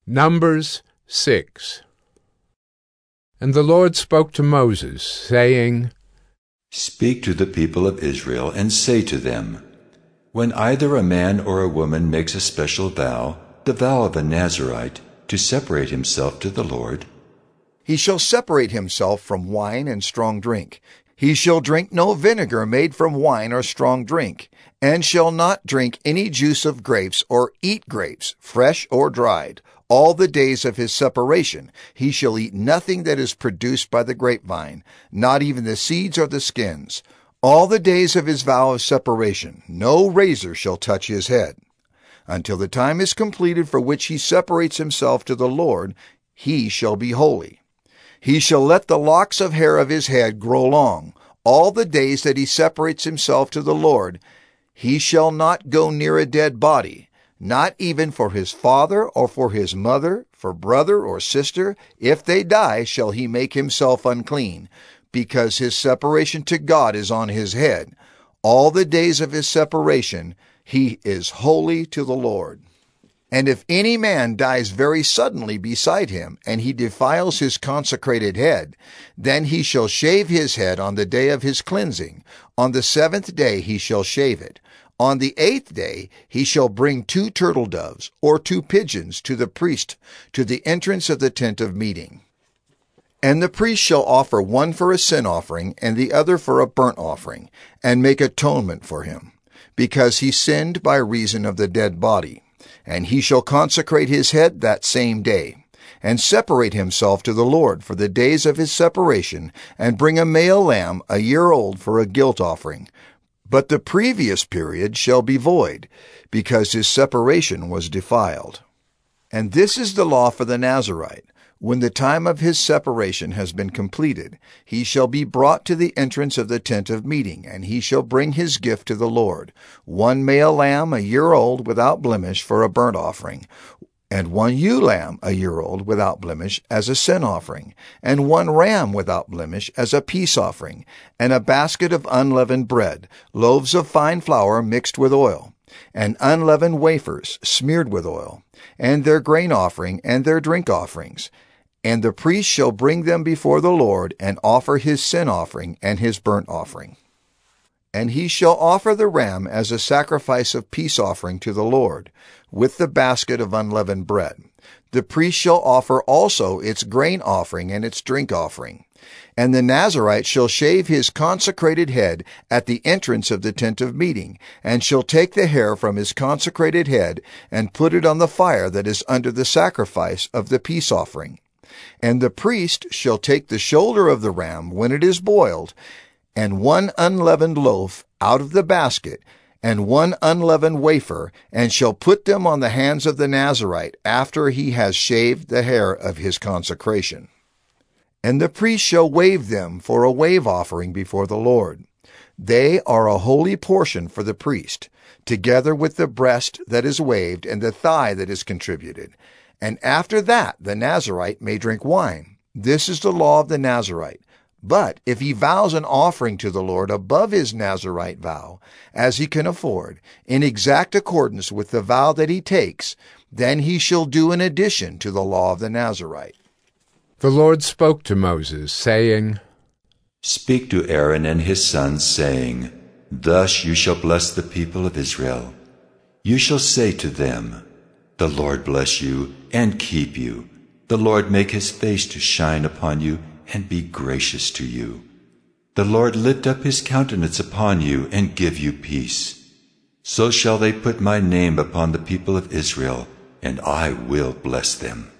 Numbers 6. And the Lord spoke to Moses, saying, Speak to the people of Israel, and say to them, When either a man or a woman makes a special vow, the vow of a Nazirite, to separate himself to the Lord, he shall separate himself from wine and strong drink. He shall drink no vinegar made from wine or strong drink, and shall not drink any juice of grapes or eat grapes, fresh or dried. All the days of his separation he shall eat nothing that is produced by the grapevine, not even the seeds or the skins. All the days of his vow of separation no razor shall touch his head. Until the time is completed for which he separates himself to the Lord, he shall be holy. He shall let the locks of hair of his head grow long. All the days that he separates himself to the Lord, he shall not go near a dead body, not even for his father or for his mother, for brother or sister. If they die, shall he make himself unclean, because his separation to God is on his head. All the days of his separation he is holy to the Lord. And if any man dies very suddenly beside him, and he defiles his consecrated head, then he shall shave his head on the day of his cleansing. On the 7th day he shall shave it. On the 8th day he shall bring 2 turtle doves, or 2 pigeons, to the priest, to the entrance of the tent of meeting. And the priest shall offer one for a sin offering, and the other for a burnt offering, and make atonement for him, because he sinned by reason of the dead body. And he shall consecrate his head that same day, and separate himself to the Lord for the days of his separation, and bring a male lamb a year old for a guilt offering. But the previous period shall be void, because his separation was defiled. And this is the law for the Nazirite. When the time of his separation has been completed, he shall be brought to the entrance of the tent of meeting, and he shall bring his gift to the Lord, 1 male lamb a year old without blemish for a burnt offering, and 1 ewe lamb a year old without blemish as a sin offering, and 1 ram without blemish as a peace offering, and a basket of unleavened bread, loaves of fine flour mixed with oil, and unleavened wafers smeared with oil, and their grain offering and their drink offerings. And the priest shall bring them before the Lord, and offer his sin offering and his burnt offering. And he shall offer the ram as a sacrifice of peace offering to the Lord, with the basket of unleavened bread. The priest shall offer also its grain offering and its drink offering. And the Nazirite shall shave his consecrated head at the entrance of the tent of meeting, and shall take the hair from his consecrated head, and put it on the fire that is under the sacrifice of the peace offering. And the priest shall take the shoulder of the ram when it is boiled, and 1 unleavened loaf out of the basket, and 1 unleavened wafer, and shall put them on the hands of the Nazirite after he has shaved the hair of his consecration. And the priest shall wave them for a wave offering before the Lord. They are a holy portion for the priest, together with the breast that is waved and the thigh that is contributed. And after that the Nazirite may drink wine. This is the law of the Nazirite. But if he vows an offering to the Lord above his Nazirite vow, as he can afford, in exact accordance with the vow that he takes, then he shall do an addition to the law of the Nazirite. The Lord spoke to Moses, saying, Speak to Aaron and his sons, saying, Thus you shall bless the people of Israel. You shall say to them, The Lord bless you and keep you. The Lord make his face to shine upon you and be gracious to you. The Lord lift up his countenance upon you and give you peace. So shall they put my name upon the people of Israel, and I will bless them.